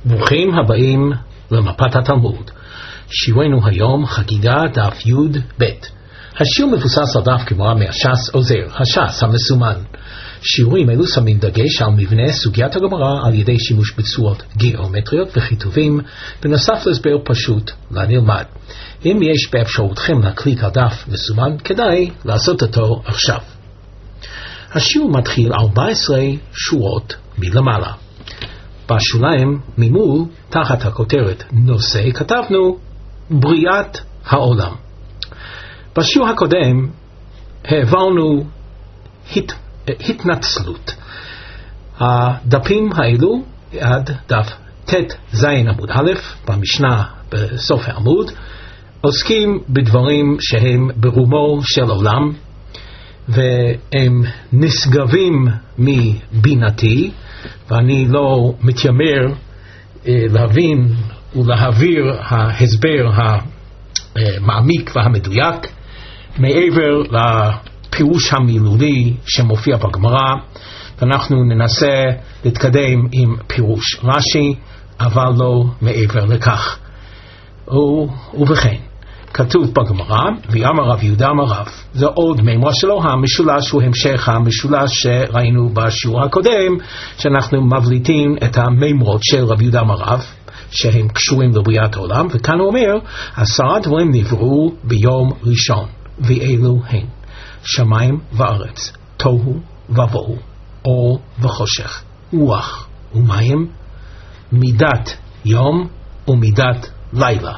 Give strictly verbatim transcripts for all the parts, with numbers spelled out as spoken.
ברוכים הבאים למפת התלמוד. שיעורנו היום חגיגה דף י' ב'. השיעור מבוסס על דף גמרא מהש"ס עוזר, הש"ס המסומן. שיעורים אלו שמים דגש על מבנה סוגיית הגמרא על ידי שימוש בצורות גיאומטריות וכיתובים, בנוסף להסבר פשוט לנלמד. אם יש באפשרותכם להקליק על דף מסומן, כדאי לעשות אותו עכשיו. השיעור מתחיל ארבע עשרה שורות מלמעלה. בשוליים ממול, תחת הכותרת נושא, כתבנו בריאת העולם. בשיעור הקודם העברנו הת, התנצלות. הדפים האלו עד דף ת' ז' עמוד א' במשנה בסוף העמוד עוסקים בדברים שהם ברומו של עולם והם נשגבים מבינתי, ואני לא מתיימר אה, להבין ולהעביר ההסבר המעמיק והמדויק מעבר לפירוש המילולי שמופיע בגמרא, ואנחנו ננסה להתקדם עם פירוש רש"י, אבל לא מעבר לכך. ובכן, כתוב בגמרא, ויאמר רב יהודה אמר רב, זה עוד מימרה שלו, המשולש הוא המשך המשולש שראינו בשיעור הקודם, שאנחנו מבליטים את המימרות של רב יהודה אמר רב, שהם קשורים לבריאת העולם, וכאן הוא אומר, עשרה דברים נבראו ביום ראשון, ואלו הן, שמיים וארץ, תוהו ובוהו, אור וחושך, רוח ומים, מידת יום ומידת לילה.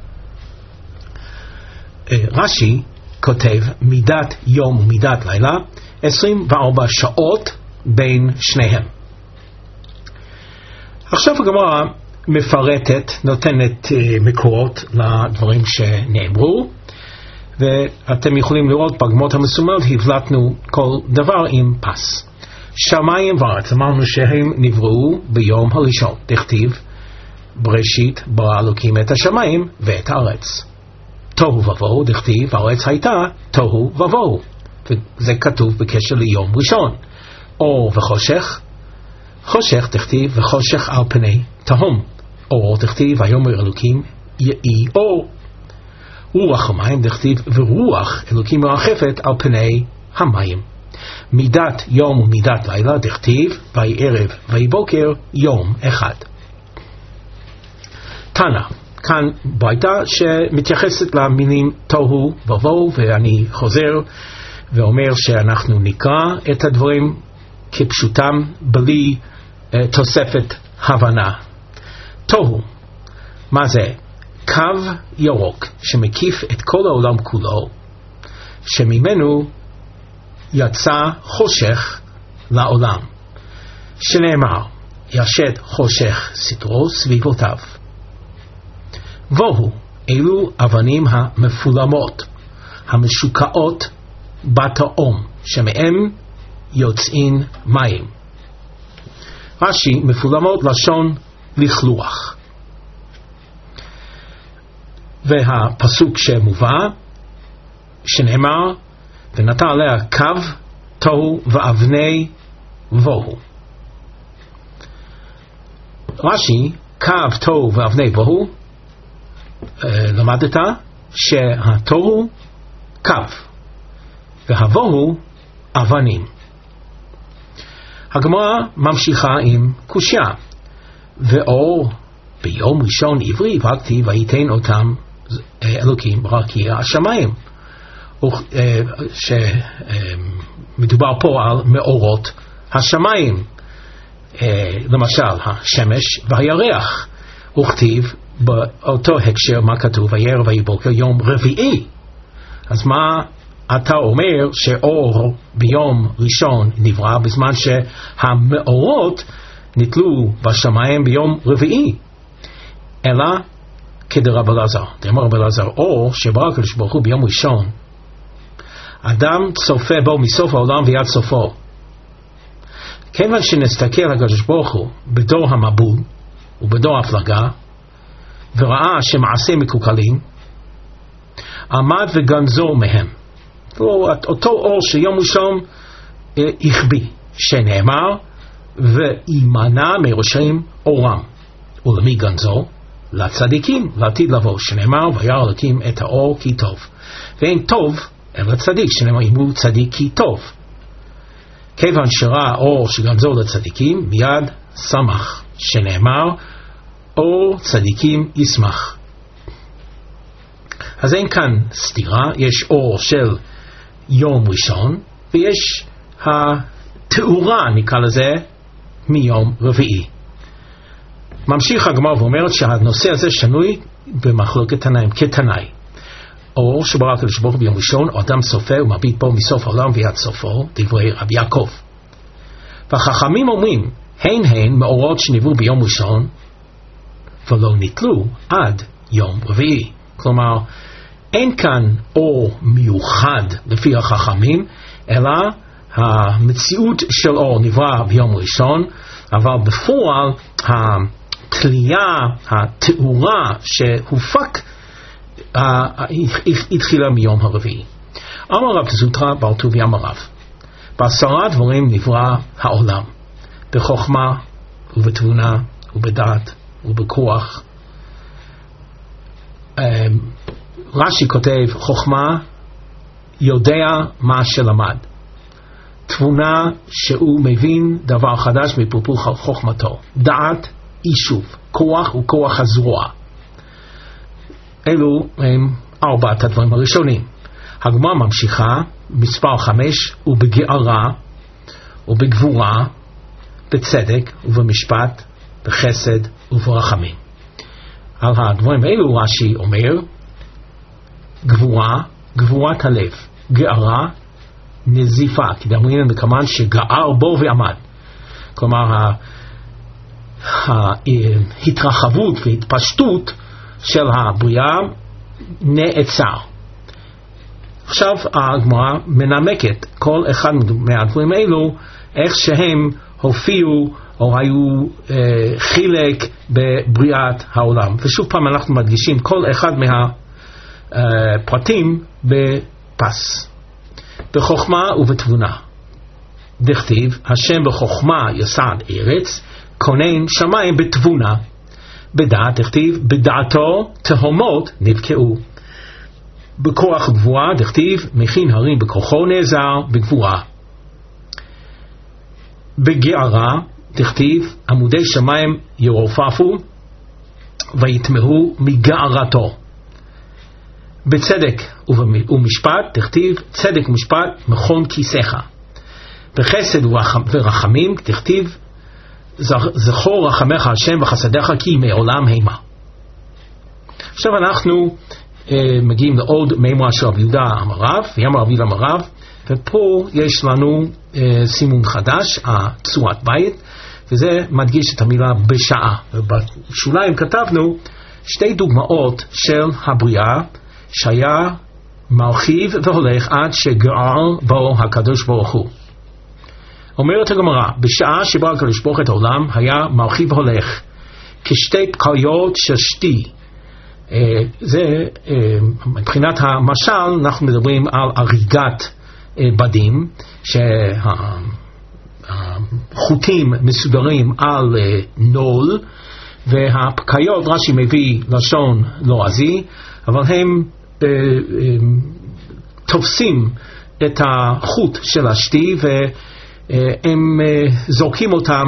רש"י כותב מידת יום ומידת לילה, עשרים וארבע שעות בין שניהם. עכשיו הגמרא מפרטת, נותנת מקורות לדברים שנאמרו, ואתם יכולים לראות בגמרות המסומנות הבלטנו כל דבר עם פס. שמיים וארץ, אמרנו שהם נבראו ביום הראשון, דכתיב בראשית ברא אלוקים את השמיים ואת הארץ. תוהו ובוהו, דכתיב הארץ הייתה תוהו ובוהו, וזה כתוב בקשר ליום ראשון. אור וחושך, חושך דכתיב וחושך על פני תהום, אור דכתיב ויאמר אלוקים יהי אור. רוח ומים דכתיב ורוח אלוקים מרחפת על פני המים. מידת יום ומידת לילה דכתיב ויהי ערב ויהי בוקר יום אחד. תנא, כאן ביתה שמתייחסת למילים תוהו ובוהו, ואני חוזר ואומר שאנחנו נקרא את הדברים כפשוטם בלי uh, תוספת הבנה. תוהו, מה זה? קו ירוק שמקיף את כל העולם כולו, שממנו יצא חושך לעולם, שנאמר ישת חושך סתרו סביבותיו. בוהו, אלו אבנים המפולמות, המשוקעות בתהום, שמהם יוצאים מים. רש"י, מפולמות לשון לכלוך. והפסוק שמובא, שנאמר, ונטע עליה קו תוהו ואבני בוהו. רש"י, קו תוהו ואבני בוהו, למדת שהתוהו קו והבוהו אבנים. הגמרא ממשיכה עם קושיה, ואור ביום ראשון עברי וקתי ויתן אותם אלוקים ברקיע השמיים, שמדובר פה על מאורות השמיים, למשל השמש והירח, וכתיב באותו הקשר מה כתוב ויהי ערב ויהי בוקר יום רביעי. אז מה אתה אומר שאור ביום ראשון נברא בזמן שהמאורות נתלו בשמיים ביום רביעי? אלא כדרב אלעזר, דאמר רב אלעזר, אור שברא הקדוש ברוך הוא ביום ראשון, אדם צופה בו מסוף העולם ועד סופו. כיוון שנסתכל על הקדוש ברוך הוא בדור המבול ובדור הפלגה, וראה שמעשה מקוקלים, עמד וגנזו מהם. אותו אור שיום ראשון החביא, שנאמר וימנע מראשם אורם. ולמי גנזו? לצדיקים, לעתיד לבוא, שנאמר, וירא אלוקים את האור כי טוב. ואין טוב אלא צדיק, שנאמר, יאמרו צדיק כי טוב. כיוון שראה אור שגנזו לצדיקים, מיד שמח, שנאמר, אור צדיקים ישמח. אז אין כאן סתירה, יש אור של יום ראשון, ויש התאורה, נקרא לזה, מיום רביעי. ממשיך הגמרא ואומרת שהנושא הזה שנוי במחלוקת תנאים, כתנאי. אור שברא הקדוש ברוך הוא ביום ראשון, או אדם סופר ומביט בו מסוף העולם ועד סופו, דברי רבי יעקב. והחכמים אומרים, הן הן מאורות שנבראו ביום ראשון, ולא נתלו עד יום רביעי. כלומר, אין כאן אור מיוחד לפי החכמים, אלא המציאות של אור נברא ביום ראשון, אבל בפועל התלייה, התאורה שהופק, התחילה מיום הרביעי. אמר רב זוטרא בר טוביה אמר רב, בעשרה דברים נברא העולם, בחוכמה ובתבונה ובדעת ובכוח. רש"י כותב, חוכמה יודע מה שלמד, תבונה שהוא מבין דבר חדש מפרפור חוכמתו, דעת יישוב, כוח הוא כוח הזרוע. אלו הם ארבעת הדברים הראשונים. הגמרא ממשיכה, מספר חמש, ובגארה ובגבורה, בצדק ובמשפט, בחסד וברחמים. על הדברים האלו רש"י אומר, גבורה, גבורת הלב, גארה, נזיפה, כי דאמרינן מכמן שגאר בו ועמד. כלומר, ההתרחבות והתפשטות של הבריאה נעצר. עכשיו הגמרא מנמקת כל אחד מהדברים האלו, איך שהם הופיעו או היו אה, חילק בבריאת העולם. ושוב פעם אנחנו מדגישים כל אחד מהפרטים בפס. בחוכמה ובתבונה. דכתיב, השם בחוכמה יסד ארץ, כונן שמיים בתבונה. בדעת דכתיב, בדעתו תהומות נבקעו. בכוח גבורה דכתיב, מכין הרים בכוחו נעזר בגבורה. בגארה דכתיב, עמודי שמיים ירופפו ויתמהו מגארתו. בצדק ומשפט תכתיב, צדק ומשפט מכון כיסך. בחסד ורחמים תכתיב, זכור רחמך השם וחסדיך כי מעולם המה. עכשיו אנחנו אה, מגיעים לעוד מימרה של רבי יהודה אמר רב, ויאמר רבי יהודה אמר רב, ופה יש לנו אה, סימון חדש, הצורת בית, וזה מדגיש את המילה בשעה. ובשוליים כתבנו שתי דוגמאות של הבריאה, שהיה מרחיב והולך עד שגאר בו הקדוש ברוך הוא. אומרת הגמרא, בשעה שברא הקדוש ברוך הוא את העולם, היה מרחיב והולך כשתי פקעיות של שתי. זה מבחינת המשל, אנחנו מדברים על אריגת בדים, שהחוטים מסודרים על נול, והפקעיות, רש"י מביא לשון לועזי, אבל הם תופסים את החוט של השתי והם זורקים אותם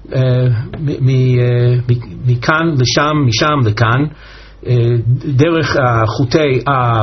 מכאן לשם, משם לכאן, דרך חוטי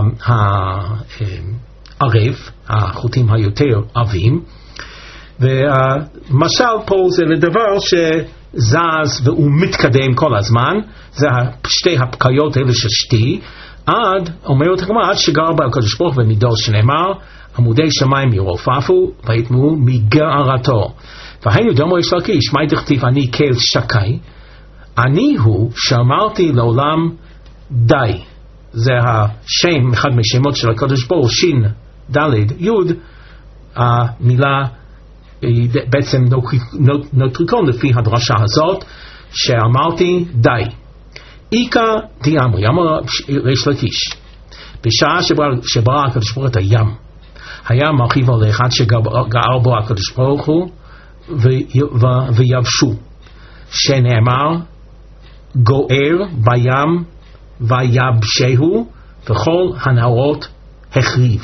הערב, החוטים היותר עבים. והמשל פה זה לדבר שזז והוא מתקדם כל הזמן, זה שתי הפקעיות האלה של שתי, עד, אומרת הגמרא, עד שגר בה הקדוש ברוך הוא במידות, שנאמר, עמודי שמיים ירופפו ויתמהו מגארתו. והיינו דאמר ריש לקיש, מה דכתיב אני כאל שקי? אני הוא שאמרתי לעולם די. זה השם, אחד משמות של הקדוש ברוך הוא, שין, דלת, יוד, המילה בעצם נוטריקון לפי הדרשה הזאת, שאמרתי די. איקה דיאמרי, אמר ריש לקיש, בשעה שברא הקדוש ברוך הוא את הים, היה מרחיב הולך עד שגר בו הקדוש ברוך הוא ויבשו, שנאמר גוער בים ויבשהו וכל הנהרות החריב.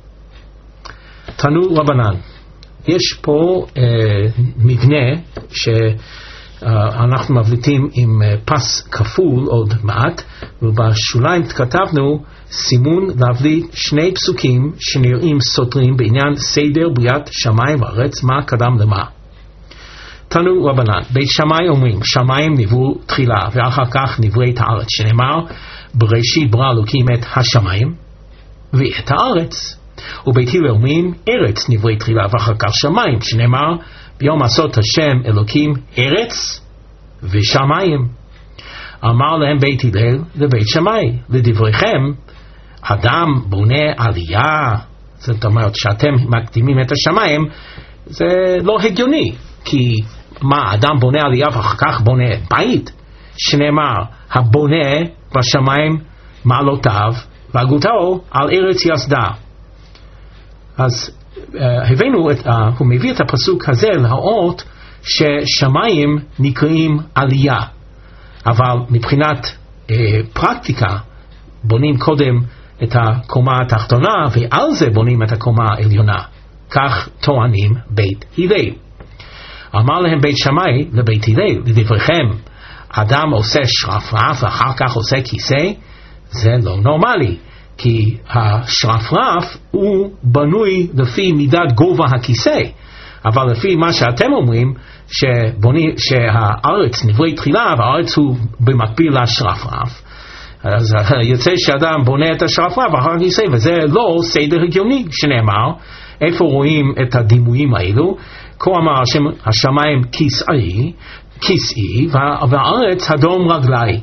תנו רבנן, יש פה אה, מבנה שאנחנו מבליטים עם אה, פס כפול עוד מעט, ובשוליים כתבנו סימון להבליט שני פסוקים שנראים סותרים בעניין סדר בריאת שמיים וארץ, מה קדם למה. תנו רבנן, בית שמאי אומרים שמיים נבראו תחילה ואחר כך נברא את הארץ, שנאמר בראשית ברא אלוקים את השמיים ואת הארץ. ובית הלל אומרים ארץ נברא תחילה ואחר כך שמיים, שנאמר ביום עשות השם אלוקים ארץ ושמיים. אמר להם בית הלל לבית שמאי, לדבריכם אדם בונה עלייה, זאת אומרת שאתם מקדימים את השמיים, זה לא הגיוני, כי מה, אדם בונה עלייה ואחר כך בונה בית? שנאמר הבונה בשמיים מעלותיו והגותו על ארץ יסדה. אז uh, הבאנו, את, uh, הוא מביא את הפסוק הזה להראות ששמיים נקראים עלייה, אבל מבחינת uh, פרקטיקה בונים קודם את הקומה התחתונה ועל זה בונים את הקומה העליונה, כך טוענים בית הלל. אמר להם בית שמאי לבית הלל, לדבריכם אדם עושה שרפרף ואחר כך עושה כיסא, זה לא נורמלי, כי השרפרף הוא בנוי לפי מידת גובה הכיסא, אבל לפי מה שאתם אומרים שבוני, שהארץ נברא תחילה והארץ הוא במקביל לשרפרף, אז יוצא שאדם בונה את השרפרף ואחר הכיסא, וזה לא סדר הגיוני שנאמר. איפה רואים את הדימויים האלו? כה אמר השם השמיים כיסאי, כיסאי והארץ הדום רגלי.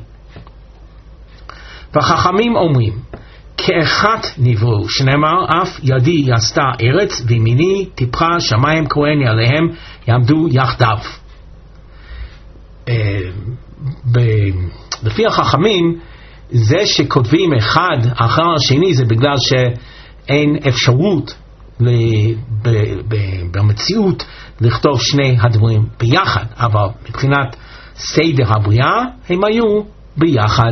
והחכמים אומרים כאחת נבראו, שנאמר אף ידי עשתה ארץ וימיני טיפחה שמיים כהני עליהם יעמדו יחדיו. לפי החכמים זה שכותבים אחד אחר השני זה בגלל שאין אפשרות במציאות לכתוב שני הדברים ביחד, אבל מבחינת סדר הבריאה הם היו ביחד.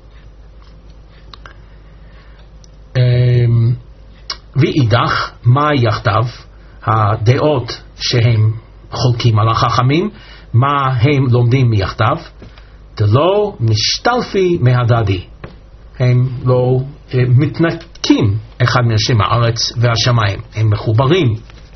ואידך מה יחדיו, הדעות שהם חולקים על החכמים, מה הם לומדים מיחדיו? דלא משתלפי מהדדי, הם לא מתנקים אחד מהשם, הארץ והשמיים, הם מחוברים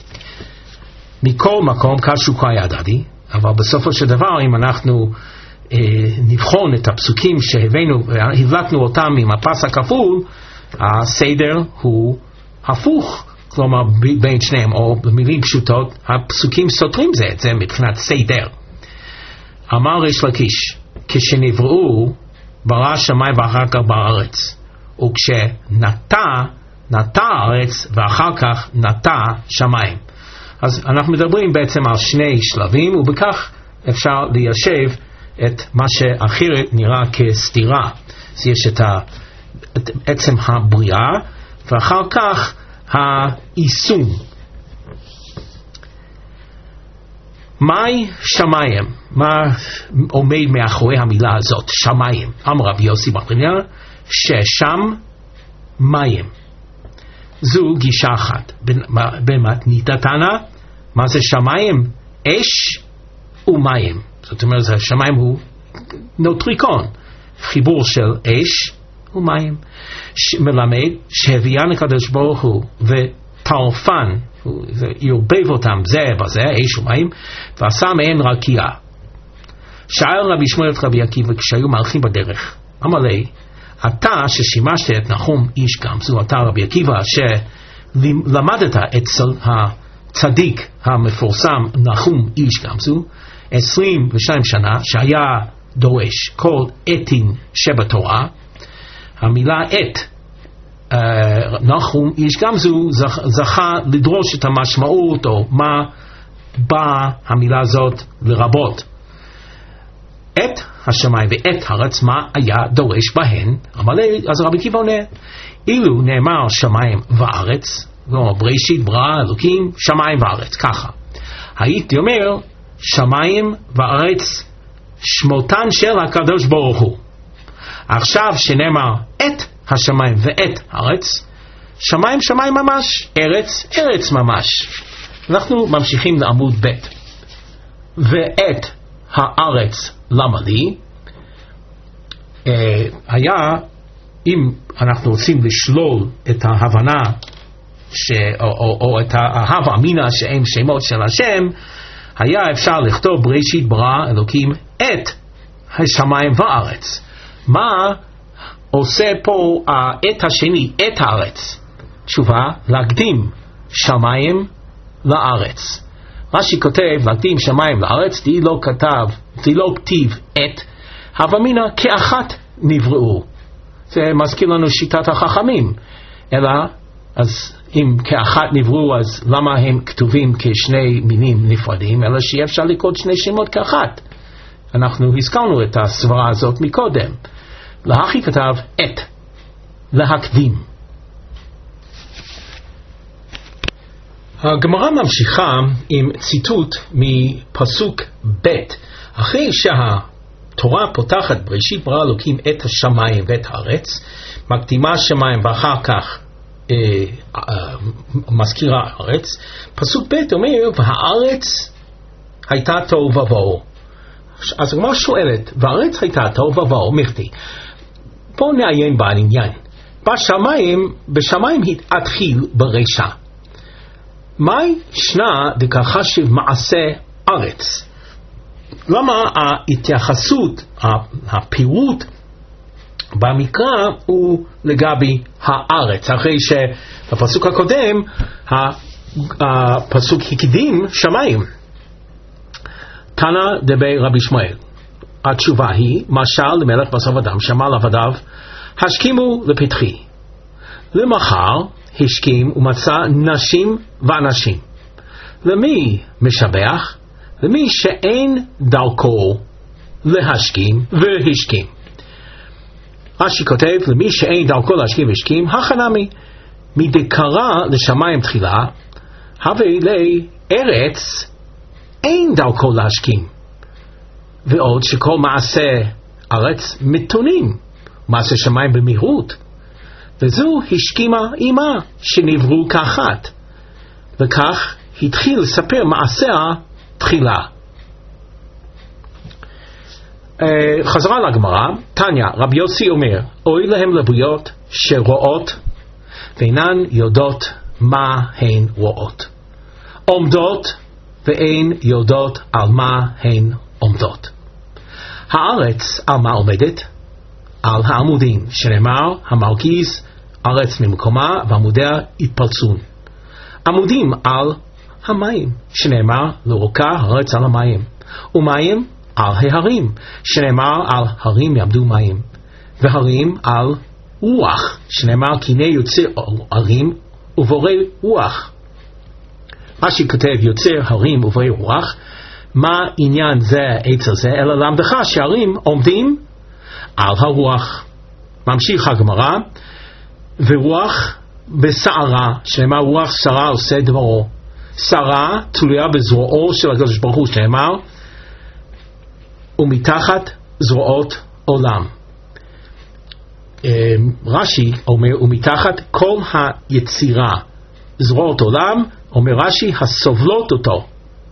מכל מקום כשוקה ידדי. אבל בסופו של דבר אם אנחנו אה, נבחון את הפסוקים שהבאנו והבלטנו אותם עם הפס הכפול, הסדר הוא הפוך, כלומר בין שניהם, או במילים פשוטות הפסוקים סותרים זה את זה מבחינת סדר. אמר ריש לקיש כשנבראו ברא שמיים ואחר כך בארץ, וכשנטע נטע הארץ ואחר כך נטע שמיים. אז אנחנו מדברים בעצם על שני שלבים, ובכך אפשר ליישב את מה שאחרת נראה כסתירה. אז יש את, ה, את עצם הבריאה ואחר כך היישום. מהי שמיים? מה עומד מאחורי המילה הזאת שמיים? אמר רבי יוסי בר חנינא ששם מים. זו גישה אחת. במתניתא תנא, מה זה שמיים? אש ומים. זאת אומרת השמיים הוא נוטריקון, חיבור של אש ומים. מלמד שהביאן הקדוש ברוך הוא וטרפן, ירבב אותם זה בזה, אש ומים, ועשה מהן רקיע. שאל רבי שמואל את רבי עקיבא כשהיו מהלכים בדרך, אמר לי, אתה ששימשת את נחום איש גמזו, אתה רבי עקיבא שלמדת אצל הצדיק המפורסם נחום איש גמזו עשרים ושתיים שנה, שהיה דורש כל עתין שבתורה. המילה עת, נחום איש גמזו זכה לדרוש את המשמעות או מה באה המילה הזאת לרבות. את השמיים ואת הארץ מה היה דורש בהן? אמר לי, אז רבי עקיבא עונה, אילו נאמר שמיים וארץ, לא, בראשית ברא אלוקים שמיים וארץ, ככה הייתי אומר שמיים וארץ שמותן של הקדוש ברוך הוא. עכשיו שנאמר את השמיים ואת הארץ, שמיים שמיים ממש, ארץ ארץ ממש. אנחנו ממשיכים לעמוד ב'. ואת הארץ למה לי? אה, היה, אם אנחנו רוצים לשלול את ההבנה ש, או, או, או את ההווה אמינא שהם שמות של השם, היה אפשר לכתוב בראשית ברא אלוקים את השמיים והארץ. מה עושה פה את השני, את הארץ? תשובה, להקדים שמיים לארץ. רש"י כותב להקדים שמיים לארץ, די לא כתב, די לא כתיב את הווה אמינא כאחת נבראו. זה מזכיר לנו שיטת החכמים. אלא, אז אם כאחת נבראו, אז למה הם כתובים כשני מינים נפרדים? אלא שאי אפשר לקרוא שני שמות כאחת. אנחנו הזכרנו את הסברה הזאת מקודם. להכי כתב את, להקדים. הגמרא ממשיכה עם ציטוט מפסוק ב'. אחרי שהתורה פותחת בראשית ברא אלוקים את השמיים ואת הארץ, מקדימה שמיים ואחר כך אה, אה, מזכירה הארץ, פסוק ב' אומר והארץ הייתה תוהו ובוהו. אז הגמרא שואלת, והארץ הייתה תוהו ובוהו מכדי. בואו נעיין בעניין. בשמיים, בשמיים התחיל ברשע. מהי שנה דכחשיב מעשה ארץ? למה ההתייחסות, הפירוט במקרא הוא לגבי הארץ? אחרי שבפסוק הקודם הפסוק הקדים שמיים. תנא דבי רבי שמואל. התשובה היא, משל למלך בשר ודם שמע לעבדיו, השכימו לפתחי. למחר השכים ומצא נשים ואנשים. למי משבח? למי שאין דרכו להשכים והשכים. רש"י כותב, למי שאין דרכו להשכים והשכים, הכנמי, מדקרא לשמיים תחילה, הווה לי ארץ אין דרכו להשכים. ועוד שכל מעשה ארץ מתונים, מעשה שמיים במהירות. וזו השכימה אימה שנבראו כאחת. וכך התחיל לספר מעשיה תחילה. חזרה לגמרא, תניא, רבי יוסי אומר, אוי להם לבריות שרואות ואינן יודעות מה הן רואות. עומדות ואין יודעות על מה הן עומדות. הארץ על מה עומדת? על העמודים, שנאמר, המרכיז ארץ ממקומה ועמודיה התפלצון. עמודים על המים, שנאמר, לרוקה הארץ על המים. ומים על ההרים, שנאמר, על הרים יעמדו מים. והרים על רוח, שנאמר, כי הנה יוצר הרים ובורא רוח. רש"י כותב יוצר הרים ובורא רוח. מה עניין זה עצר זה? אלא למדך שהרים עומדים על הרוח. ממשיך הגמרא, ורוח בסערה, שנאמר רוח שרה עושה דברו. שרה תלויה בזרועו של הקדוש ברוך הוא, שנאמר ומתחת זרועות עולם. רש"י אומר ומתחת כל היצירה זרועות עולם, אומר רש"י הסובלות אותו.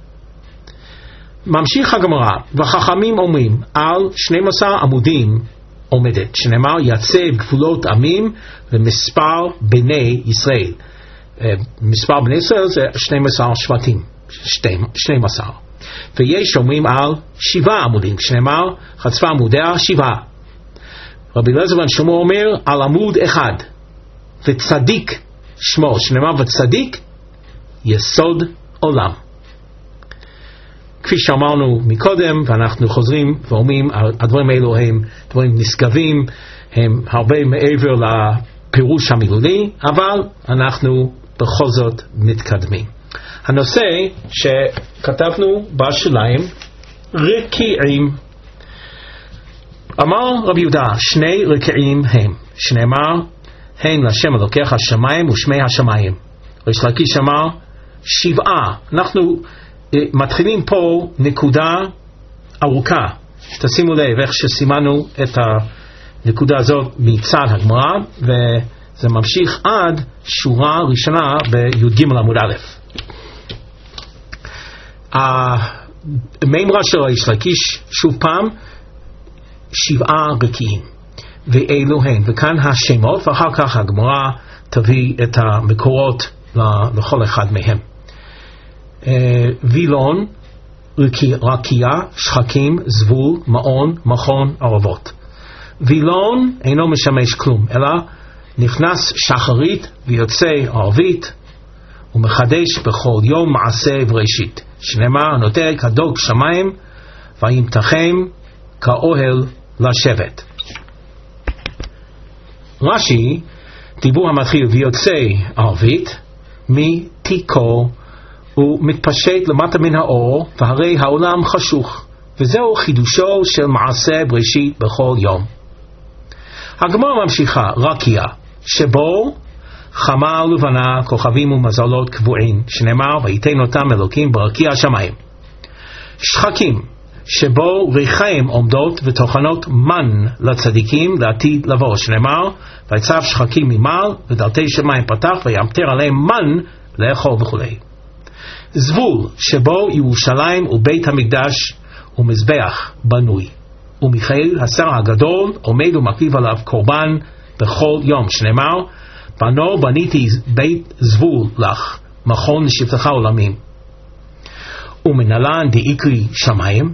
ממשיך הגמרא, וחכמים אומרים על שנים עשר עמודים עומדת, שנאמר יצב גבולות עמים ומספר בני ישראל. מספר בני ישראל זה שנים עשר שבטים, שנים עשר. ויש אומרים על שבעה עמודים, שנאמר חצבה עמודיה שבעה. רבי אליעזר בן שלמה אומר על עמוד אחד, וצדיק שמו, שנאמר וצדיק יסוד עולם. כפי שאמרנו מקודם, ואנחנו חוזרים ואומרים, הדברים האלו הם דברים נשגבים, הם הרבה מעבר לפירוש המילולי, אבל אנחנו בכל זאת מתקדמים. הנושא שכתבנו בשוליים, רקיעים. אמר רבי יהודה, שני רקיעים הם, שנאמר, הן לשם אלוקיך השמיים ושמי השמיים. ריש לקיש אמר, שבעה. אנחנו מתחילים פה נקודה ארוכה, תשימו לב איך שסימנו את הנקודה הזאת מצד הגמרא, וזה ממשיך עד שורה ראשונה בי"ג עמוד א'. המימרה של ריש לקיש, שוב פעם, שבעה רקיעים, ואלו הן, וכאן השמות, ואחר כך הגמרא תביא את המקורות לכל אחד מהם. וילון, רקיע, שחקים, זבול, מעון, מכון, ערבות. וילון אינו משמש כלום, אלא נכנס שחרית ויוצא ערבית, ומחדש בכל יום מעשה בראשית, שנאמר נוטה כדוג שמיים וימתחם כאוהל לשבת. רש"י, דיבור המתחיל ויוצא ערבית מתיקו, הוא מתפשט למטה מן האור, והרי העולם חשוך, וזהו חידושו של מעשה בראשית בכל יום. הגמרא ממשיכה, רקיע, שבו חמה ולבנה, כוכבים ומזלות קבועים, שנאמר ויתן אותם אלוקים ברקיע השמיים. שחקים, שבו ריחיים עומדות וטוחנות מן לצדיקים לעתיד לבוא, שנאמר ויצב שחקים ממעל ודלתי שמיים פתח וימטר עליהם מן לאכול וכו'. זבול, שבו ירושלים ובית המקדש ומזבח בנוי, ומיכאל השר הגדול עומד ומקריב עליו קורבן בכל יום, שנאמר בנו בניתי בית זבול לך, מכון לשבטך עולמים. ומנהלן דאיקרי שמיים.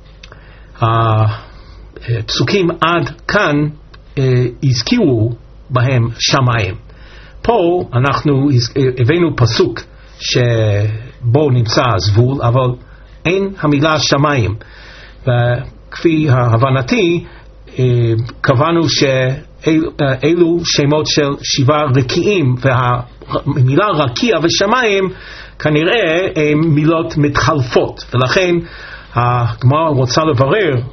הפסוקים עד כאן הזכירו בהם שמיים. פה אנחנו הבאנו פסוק שבו נמצא זבול, אבל אין המילה שמיים, וכפי הבנתי קבענו שאלו שמות של שבעה רקיעים, והמילה רקיע ושמיים כנראה מילות מתחלפות, ולכן הגמרא רוצה לברר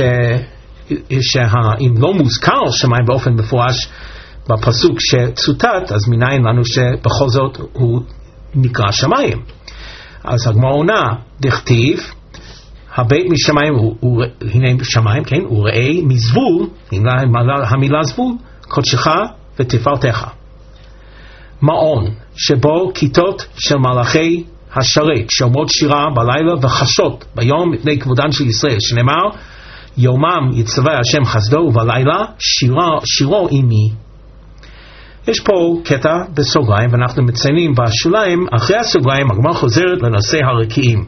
שאם לא מוזכר שמיים באופן מפורש בפסוק שצוטט, אז מניין לנו שבכל זאת הוא נקרא שמיים. אז הגמרא עונה, דכתיב הבית משמיים הוא, הוא הנה שמיים, כן, הוא ראה מזבול, המילה זבול, קודשך ותפארתך. מעון, שבו כיתות של מלאכי השרת שאומרות שירה בלילה וחשות ביום מפני כבודן של ישראל, שנאמר יומם יצווה השם חסדו ובלילה שירה, שירו עמי. יש פה קטע בסוגריים, ואנחנו מציינים בשוליים, אחרי הסוגריים הגמרא חוזרת לנושא הרקיעים.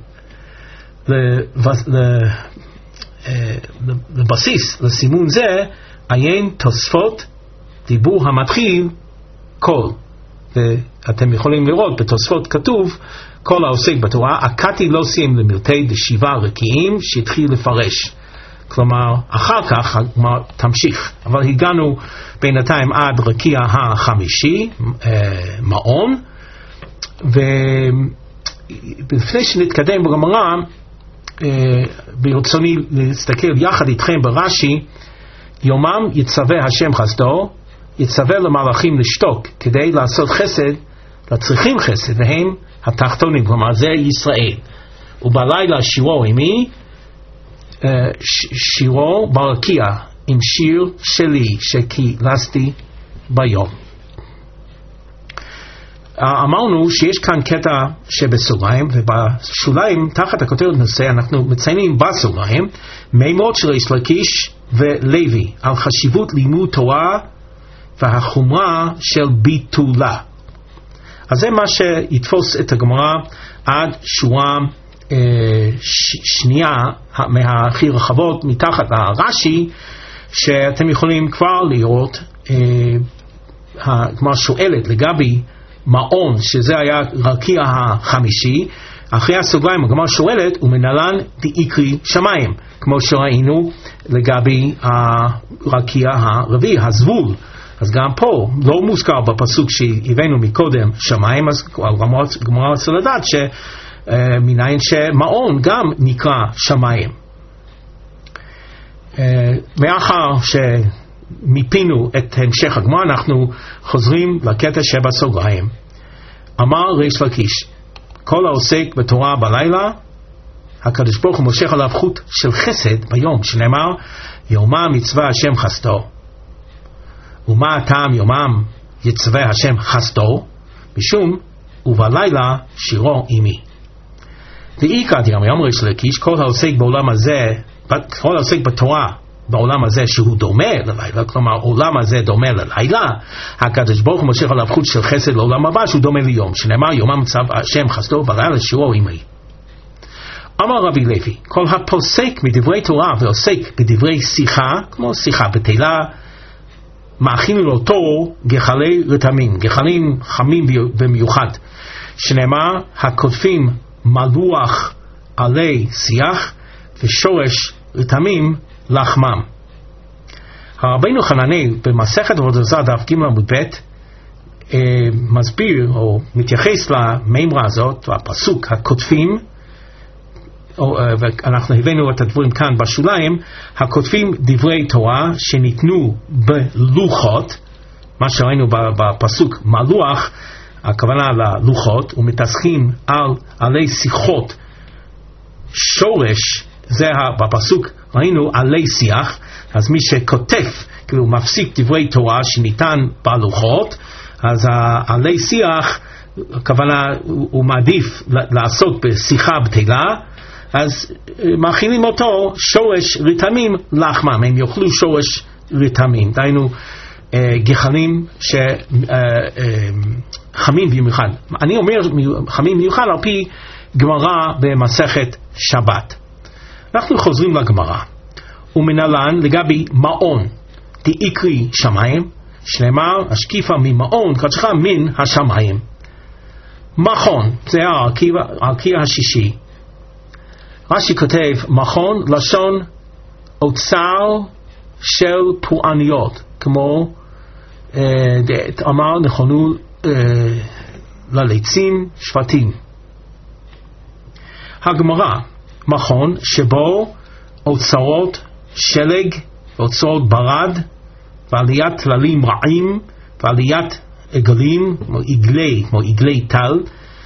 לבסיס, לסימון זה, עיין תוספות דיבור המתחיל כל. ואתם יכולים לראות בתוספות כתוב, כל העוסק בתורה, עקתי לא סיים למרתי דשבעה רקיעים, שהתחיל לפרש. כלומר, אחר כך תמשיך. אבל הגענו בינתיים עד רקיע החמישי, מעון, ולפני שנתקדם בגמרא, ברצוני להסתכל יחד איתכם ברש"י, יומם יצווה השם חסדו, יצווה למלאכים לשתוק, כדי לעשות חסד, לצריכים חסד, והם התחתונים, כלומר זה ישראל. ובלילה שירו עמי, שירו ברקיע, עם שיר שלי שקילסתי ביום. אמרנו שיש כאן קטע שבסוגריים, ובשוליים תחת הכותרת נושא אנחנו מציינים בסוגריים מימות של ריש לקיש ולוי על חשיבות לימוד תורה והחומרה של ביטולה. אז זה מה שיתפוס את הגמרא עד שורה אה, ש, שנייה מהכי רחבות מתחת הרש"י, שאתם יכולים כבר לראות. אה, הגמרא שואלת לגבי מעון, שזה היה רקיע החמישי, אחרי הסוגריים הגמרא שואלת ומנהלן דאיקרי שמיים, כמו שראינו לגבי הרקיע הרביעי, הזבול. אז גם פה לא מוזכר בפסוק שהבאנו מקודם שמיים, אז הגמרא רוצה לדעת שמניין שמעון גם נקרא שמיים. מאחר שמיפינו את המשך הגמרא, אנחנו חוזרים לקטע שבסוגריים. אמר ריש לקיש, כל העוסק בתורה בלילה, הקדוש ברוך הוא מושך עליו חוט של חסד ביום, שנאמר יומם מצווה השם חסדו. ומה הטעם יומם יצווה השם חסדו? משום ובלילה שירו עמי. ואיכא דאמר ריש לקיש, כל העוסק בעולם הזה, כל העוסק בתורה בעולם הזה שהוא דומה ללילה, כלומר העולם הזה דומה ללילה, הקדוש ברוך הוא מושך עליו חוט של חסד לעולם הבא שהוא דומה ליום, שנאמר יומם מצווה השם חסדו ולילה שירו עמי. אמר רבי לוי, כל הפוסק מדברי תורה ועוסק בדברי שיחה, כמו שיחה בתהילה, מאכילים אותו גחלי רתמים, גחלים חמים במיוחד, שנאמר הכותבים מלוח עלי שיח ושורש רתמים לחמם. הרבינו חנני במסכת עבודת זרה דף ג' עמוד ב' מסביר או מתייחס למימרה הזאת, הפסוק הכותבים, ואנחנו הבאנו את הדברים כאן בשוליים, הכותבים דברי תורה שניתנו בלוחות, מה שראינו בפסוק מלוח, הכוונה ללוחות, ומתעסקים על עלי שיחות שורש, זה בפסוק ראינו עלי שיח, אז מי שכותב, כאילו מפסיק דברי תורה שניתן בלוחות, אז עלי שיח, הכוונה הוא מעדיף לעסוק בשיחה בתהילה, אז מאכילים אותו שורש רתמים לחמם, הם יאכלו שורש רתמים, דהיינו גחלים שחמים במיוחד. אני אומר חמים במיוחד על פי גמרא במסכת שבת. אנחנו חוזרים לגמרא, ומנהלן לגבי מעון דאיקרי שמיים, שנאמר השקיפה ממעון קדשך מן השמיים. מכון זה הערכי השישי. רש"י כותב מכון לשון אוצר של פורעניות, כמו אה, אמר נכונו אה, לליצים שבטים. הגמרא מכון שבו אוצרות שלג ואוצרות ברד ועליית טללים רעים ועליית עגלים כמו עגלי, כמו עגלי טל,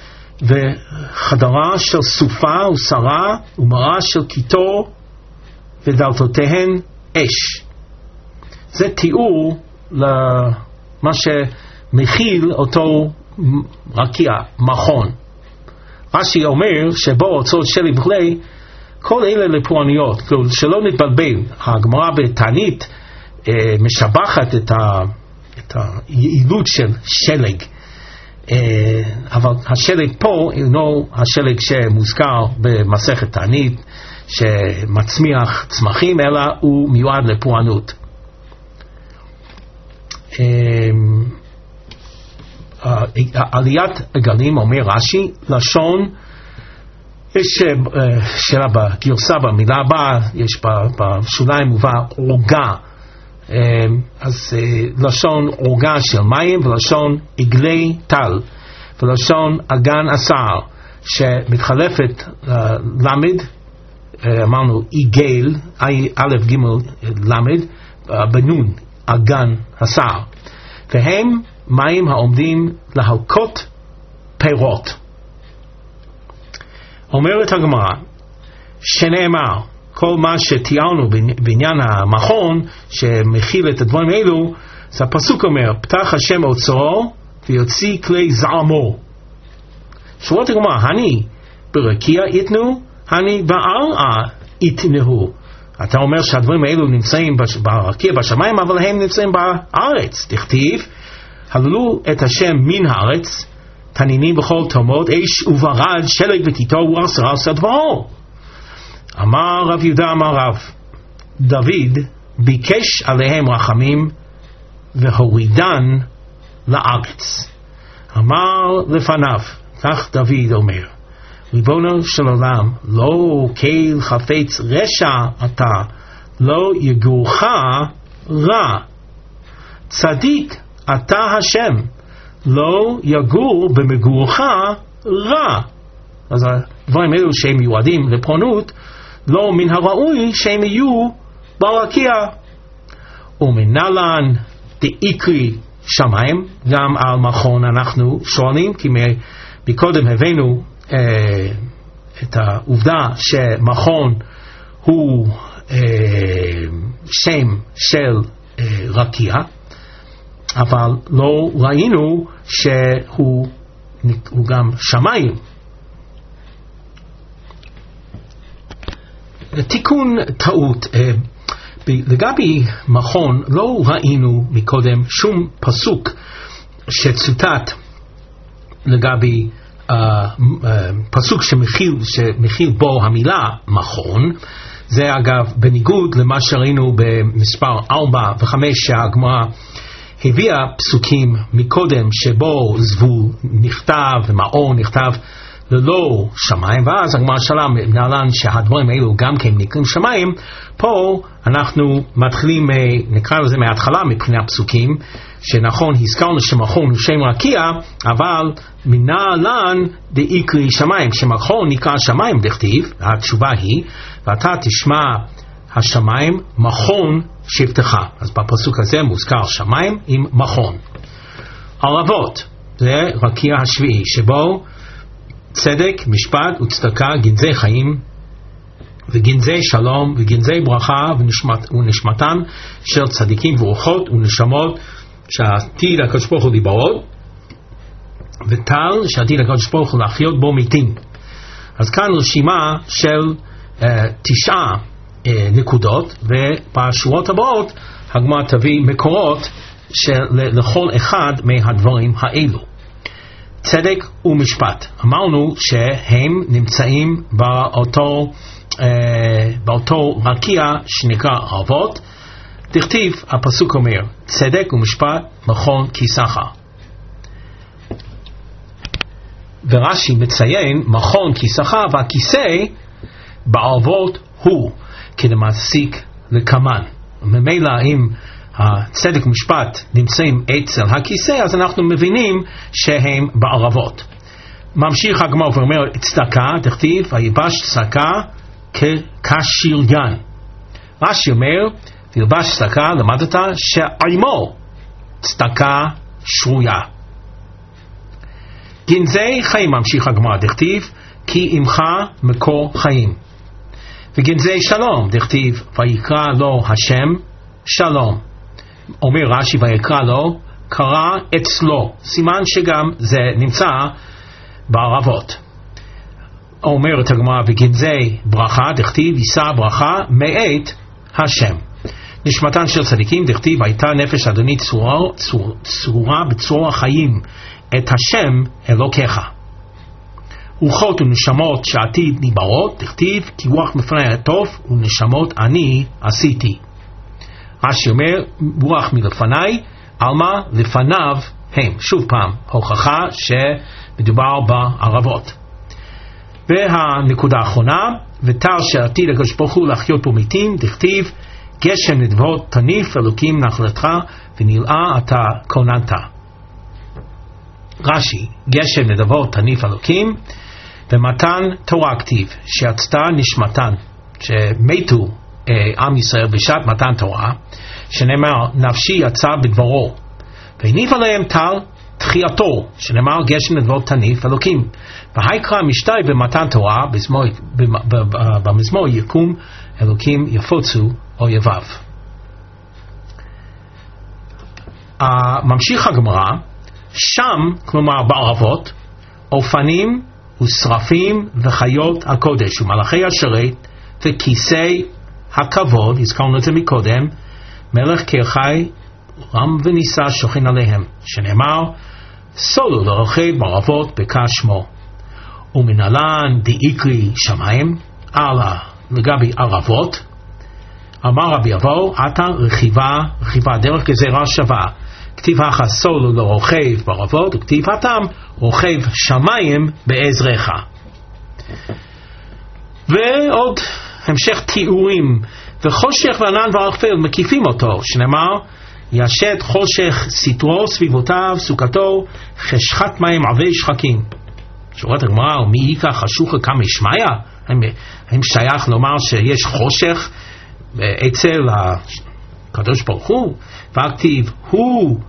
וחדרה של סופה ושרה ומראה של קיטור ודלתותיהן אש. זה תיאור למה שמכיל אותו רקיע, מכון. רש"י אומר שבו אוצרות שלג וכולי, כל אלה לפורעניות, שלא נתבלבל. הגמרא בתענית אה, משבחת את, ה, את היעילות של שלג, אה, אבל השלג פה אינו השלג שמוזכר במסכת תענית שמצמיח צמחים, אלא הוא מיועד לפורענות. אה, עליית עגלים, אומר רש"י, לשון, יש שאלה בגרסה במילה הבאה, יש בשוליים מובא עוגה, אז לשון עוגה של מים, ולשון עגלי טל, ולשון אגן אסר, שמתחלפת למד, אמרנו עגל, א' ג' למד, בנון, אגן אסר, והם מים העומדים להלקות פירות. אומרת הגמרא שנאמר כל מה שתיארנו בעניין המכון שמכיל את הדברים האלו, זה הפסוק אומר פתח השם אוצרו ויוציא כלי זעמו. שורות הגמרא, הני ברקיע יתנו, הני בערעה יתנהו. אתה אומר שהדברים האלו נמצאים ברקיע בשמיים, אבל הם נמצאים בארץ. תכתיב הללו את השם מן הארץ, תנינים בכל תומות, אש וברד, שלג וקיטור ועשרה עשר דברו. אמר רב יהודה אמר רב, דוד ביקש עליהם רחמים והורידן לארץ. אמר לפניו, כך דוד אומר, ריבונו של עולם, לא קהל חפץ רשע אתה, לא יגורך רע. צדיק אתה השם, לא יגור במגורך רע. אז הדברים אלו שהם מיועדים לפורענות, לא מן הראוי שהם יהיו ברקיע. ומנהלן דאיקרי שמיים, גם על מכון אנחנו שואלים, כי מקודם הבאנו אה, את העובדה שמכון הוא אה, שם של אה, רקיע, אבל לא ראינו שהוא הוא גם שמיים. תיקון טעות, אה, לגבי מכון לא ראינו מקודם שום פסוק שצוטט לגבי uh, uh, פסוק שמכיל, שמכיל בו המילה מכון. זה אגב בניגוד למה שראינו במספר ארבע וחמש שהגמרא הביאה פסוקים מקודם שבו זבול נכתב ומאור נכתב ללא שמיים, ואז הגמרא שאלה מנהלן שהדברים האלו גם כן נקראים שמיים. פה אנחנו מתחילים, נקרא לזה מההתחלה מבחינת פסוקים, שנכון הזכרנו שמכון הוא שם רקיע, אבל מנהלן דאיקרי שמיים, שמכון נקרא שמיים דכתיב. התשובה היא, ואתה תשמע השמיים מכון שבטך. אז בפסוק הזה מוזכר שמיים עם מכון. ערבות זה רקיע השביעי, שבו צדק, משפט וצדקה, גנזי חיים וגנזי שלום וגנזי ברכה ונשמת, ונשמתן של צדיקים ורוחות ונשמות שעתיד הקדוש ברוך הוא להיברות, וטל שעתיד הקדוש ברוך הוא להחיות בו מתים. אז כאן רשימה של uh, תשעה uh, נקודות, ובשורות הבאות הגמרא תביא מקורות של, לכל אחד מהדברים האלו. צדק ומשפט, אמרנו שהם נמצאים באותו, אה, באותו רקיע שנקרא ערבות. דכתיב, הפסוק אומר, צדק ומשפט מכון כיסך. ורש"י מציין מכון כיסך, והכיסא בערבות הוא כדמעסיק לקמן. ממילא אם הצדק ומשפט נמצאים אצל הכיסא, אז אנחנו מבינים שהם בערבות. ממשיך הגמרא ואומר צדקה, תכתיב ויבש צדקה כשריין. רש"י אומר ויבש צדקה, למדת שעימו צדקה שרויה. גנזי חיים, ממשיך הגמרא, דכתיב כי עמך מקור חיים. וגנזי שלום, דכתיב ויקרא לו השם שלום. אומר רש"י ויקרא לו, קרא אצלו, סימן שגם זה נמצא בערבות. אומרת הגמרא וגנזי ברכה, דכתיב יישא ברכה מאת השם. נשמתן של צדיקים, דכתיב הייתה נפש אדוני צרורה, צור, צרורה בצרור החיים את השם אלוקיך. רוחות ונשמות שעתיד ניברות, דכתיב כי רוח מפני הטוב ונשמות אני עשיתי. רש"י אומר רוח מלפני, עלמא לפניו הם. שוב פעם הוכחה שמדובר בערבות. והנקודה האחרונה, וטל שעתיד הקדוש ברוך הוא להחיות פה מתים, דכתיב גשם נדבות תניף אלוקים נחלתך ונלאה אתה כוננת. רש"י, גשם נדבות תניף אלוקים, ומתן תורה כתיב שיצתה נשמתן, שמתו עם ישראל בשעת מתן תורה, שנאמר נפשי יצא בדברו והניף עליהם טל תחייתו, שנאמר גשם נדבות תניף אלוקים. והיקרא משתי במתן תורה, במזמור יקום אלוקים יפוצו אויביו. ממשיך הגמרא, שם, כלומר בערבות, אופנים ושרפים וחיות הקודש ומלאכי השרת וכיסא הכבוד, הזכרנו את זה מקודם, מלך קרחי רם ונישא שוכן עליהם, שנאמר סולו לרוכב בערבות בקש שמו. ומנהלן דאיקרי שמיים, הלאה לגבי ערבות, אמר רבי אבו עתה רכיבה רכיבה דרך גזירה שווה, כתיב אחא סולו לרוכב בערבות, וכתיב התם רוכב שמיים בעזרך. ועוד המשך תיאורים, וחושך וענן וערפל מקיפים אותו, שנאמר ישת חושך סתרו סביבותיו סוכתו חשכת מים עבי שחקים. שורת הגמרא, מי ייקח חשוכה כמה שמיה? הם, הם שייך לומר שיש חושך אצל הקדוש ברוך הוא? והכתיב הוא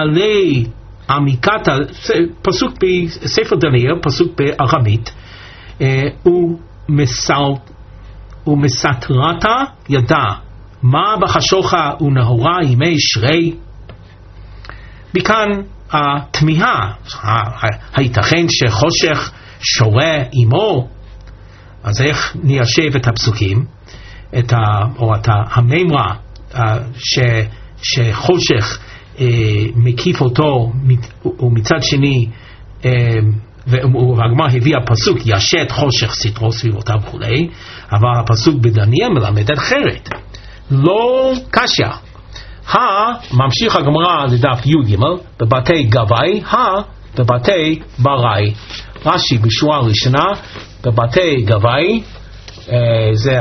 גלי עמיקת, פסוק בספר דניאל, פסוק בארמית, ומסתרתה ידע מה בחשוכה ונהורה ימי שרי. מכאן התמיהה, הייתכן שחושך שורה עמו? אז איך ניישב את הפסוקים, את ה, או את הממרה ש, שחושך אה, מקיף אותו, ומצד שני אה, והגמרא הביאה פסוק ישת חושך סתרו סביבותיו וכולי, אבל הפסוק בדניאל מלמד אחרת, לא קשיא. ה ממשיך הגמרא לדף י"ג בבתי גבאי, ה בבתי בראי. רש"י בשורה הראשונה בבתי גבאי, זה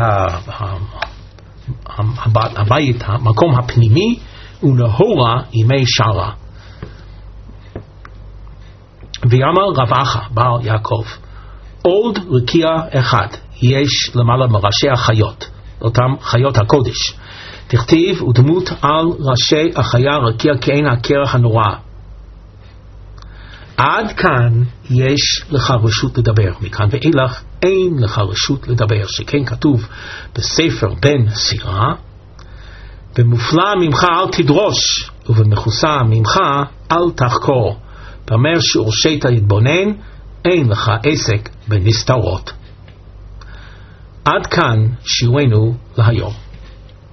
הבית, המקום הפנימי, ונהורה ימי שרה. ויאמר רב אחא בר יעקב, עוד רקיע אחד יש למעלה מראשי החיות, אותם חיות הקודש. תכתיב ודמות על ראשי החיה רקיע כעין הקרח הנורא. עד כאן יש לך רשות לדבר, מכאן ואילך אין לך רשות לדבר, שכן כתוב בספר בן סירא, במופלא ממך אל תדרוש ובמכוסה ממך אל תחקור, באמר שהורשית להתבונן אין לך עסק בנסתרות. עד כאן שיעורנו להיום.